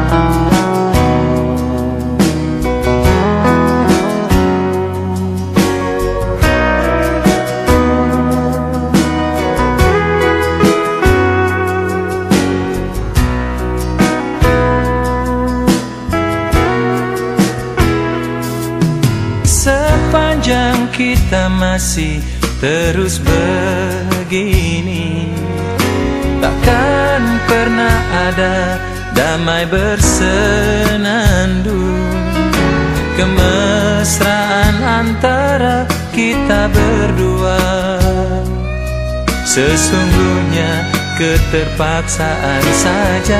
Sepanjang kita masih terus begini, takkan pernah ada damai bersenandung. Kemesraan antara kita berdua sesungguhnya keterpaksaan saja.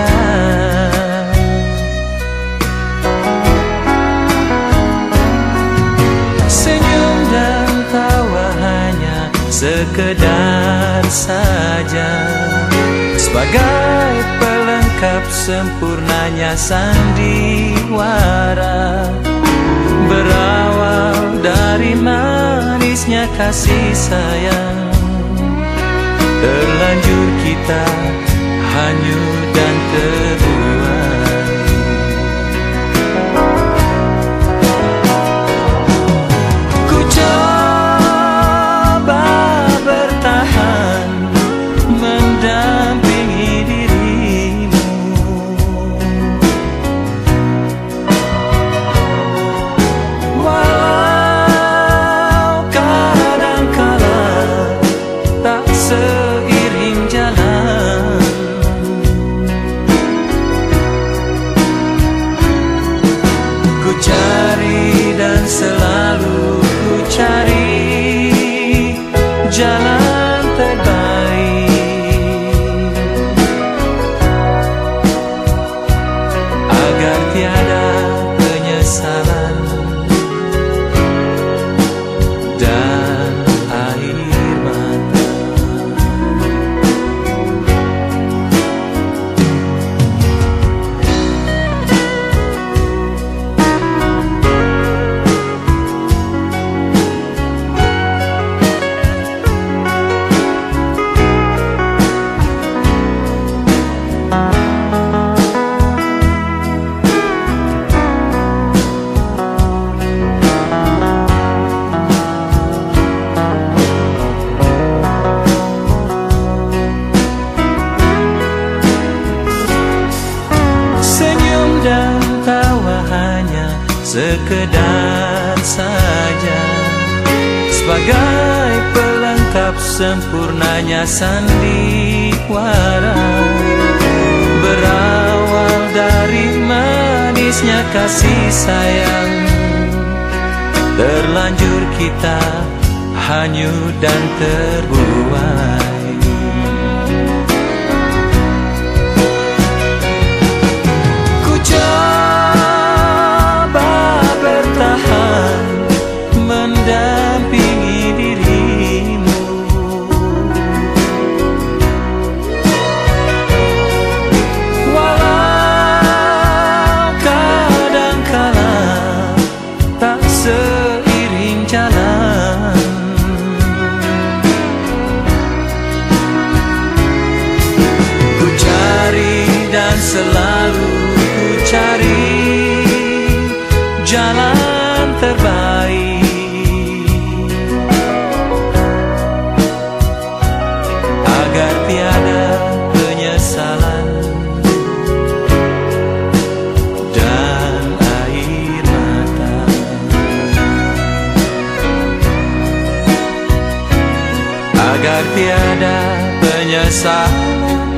Senyum dan tawa hanya sekedar saja, sebagai pelengkap sempurnanya sandiwara. Berawal dari manisnya kasih sayang, terlanjur kita hanyut dan terbuai. Ku coba bertahan mendampingi dirimu, walau kadangkala tak seiring jalan. Ku cari dan selalu ku cari jalan terbaik, agar tiada penyesalan dan air mata. Senyum dan tawa hanya sekedar saja, sebagai pelengkap sempurnanya sandiwara. Berawal dari manisnya kasih sayang, terlanjur kita hanyut dan terbuai. Ku coba bertahan mendampingi dirimu, walau kadangkala tak seiring jalan. Ku cari dan selalu ku cari jalan terbaik, agar tiada penyesalan dan air mata. Agar tiada penyesalan